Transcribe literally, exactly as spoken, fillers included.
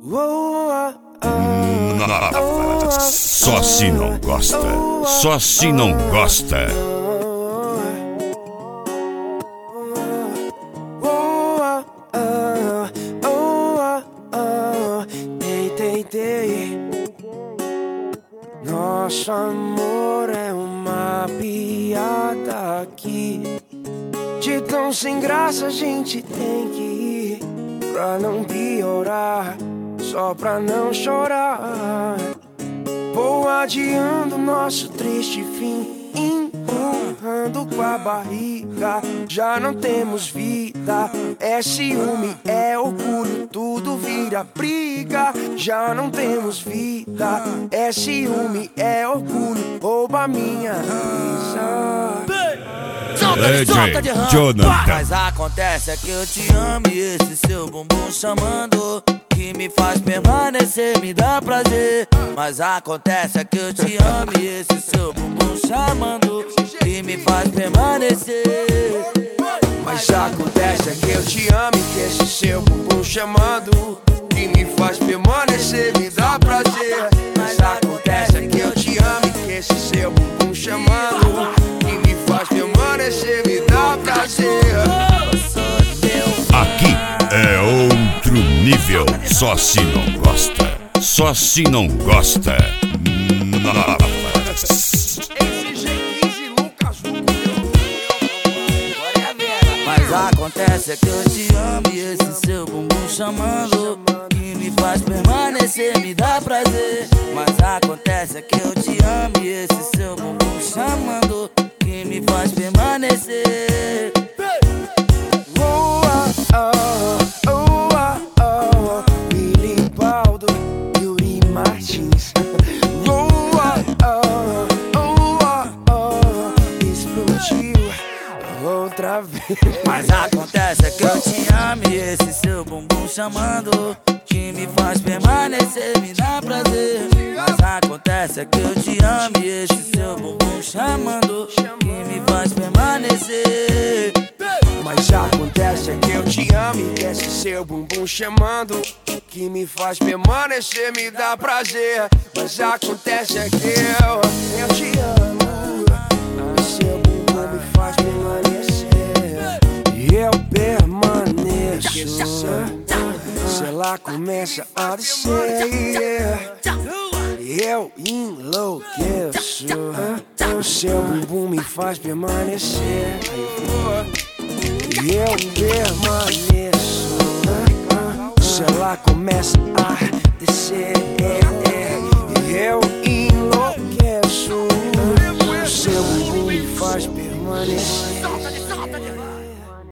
Só se não gosta, só se não gosta. Nosso amor é uma piada aqui. De tão sem graça a gente tem que ir, pra não piorar, só pra não chorar. Vou adiando nosso triste fim, empurrando com a barriga. Já não temos vida, é ciúme, é orgulho, tudo vira briga. Já não temos vida, é ciúme, é orgulho, rouba minha risa. D J Jonathan. Mas acontece é que eu te amo e esse seu bumbum chamando, que me faz permanecer, me dá prazer. Mas acontece é que eu te amo e esse seu bumbum chamando, que me faz permanecer. Mas acontece é que eu te amo e que esse seu bumbum chamando, que me faz permanecer, me dá prazer. Mas acontece é que eu te amo e que esse seu bumbum chamando, que me faz permanecer, me dá prazer. Aqui é outro nível. Só se não gosta, só se não gosta. Mas acontece é que eu te amo e esse seu bumbum chamando, que me faz permanecer, me dá prazer. Mas acontece é que eu te amo e esse seu bumbum chamando, que me faz permanecer. Oh, oh, oh, oh, oh. Billy Baldo, Yuri Martins. Oh, oh, oh, oh, oh. Explodiu outra vez. Mas acontece é que eu te amo e esse seu bumbum chamando, que me faz permanecer, me dá prazer. Mas acontece é que eu te amo e esse seu bumbum chamando, que me faz permanecer. Mas acontece é que eu te amo e que esse seu bumbum chamando, que me faz permanecer, me dá prazer. Mas acontece é que eu, eu te amo, e seu bumbum me faz permanecer, e eu permaneço. Se ela começa a descer, eu enlouqueço. O seu bumbum me faz permanecer, e eu permaneço. Se ela começa a descer, eu enlouqueço. O seu bumbum me faz permanecer.